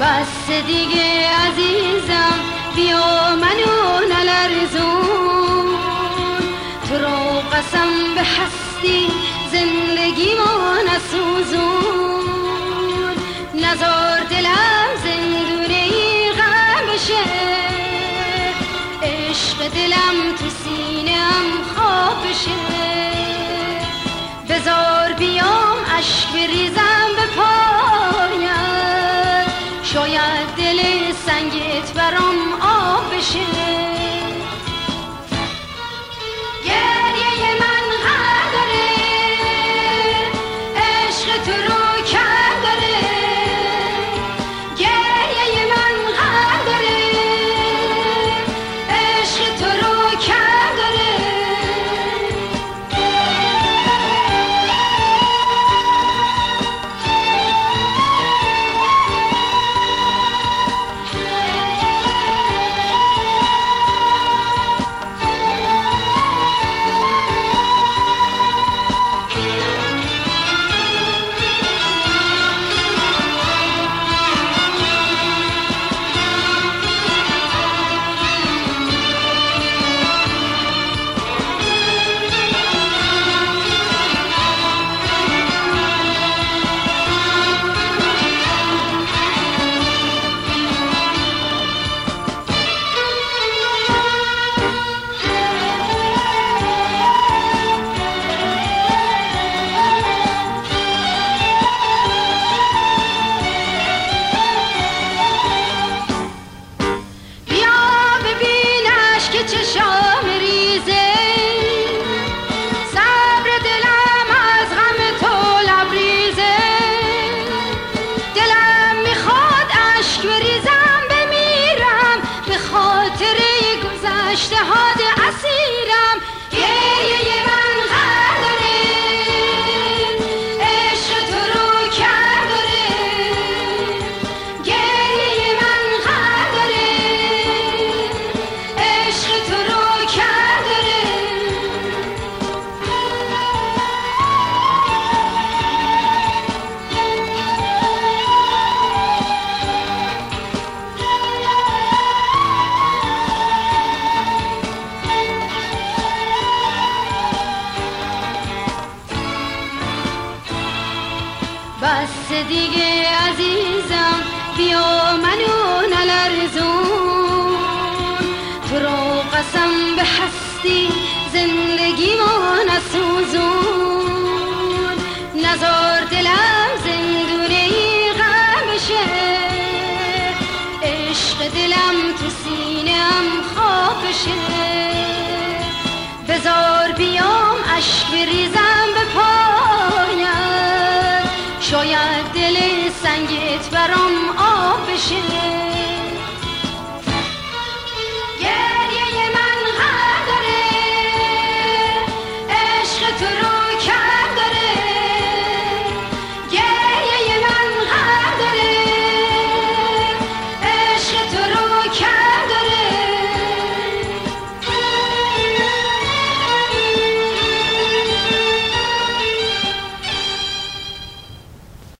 بس دیگه عزیزم بیا منو نلرزون، تو رو قسم به هستی زندگی ما نسوزون، نزار دلم زندونه غم بشه، عشق دلم تو سینه‌ام خواب بشه، بذار بیام اشک بریزم به پایت، شاید دل سنگت برام آب بشه. گریه من غم داره، عشق تو رو کم داره، گریه من غم داره، عشق تو رو کم داره. چشام ریزه صبر دلم از غم تو لبریزه، دلم میخواد اشک بریزم بمیرم به خاطر گذشته هات اسیرم. گریه من غم داره، عشق تو رو کم داره، گریه من غم داره، عشق تو رو کم داره. بس دیگه عزیزم بیا منو نلرزون، تو رو قسم به هستی زندگی ما نسوزون، نزار دلم زندونه غم بشه، عشق دلم تو سینه‌ام خواب بشه، بذار بیام اشک بریزم به پایت، شاید دل سنگت برام آب بشه.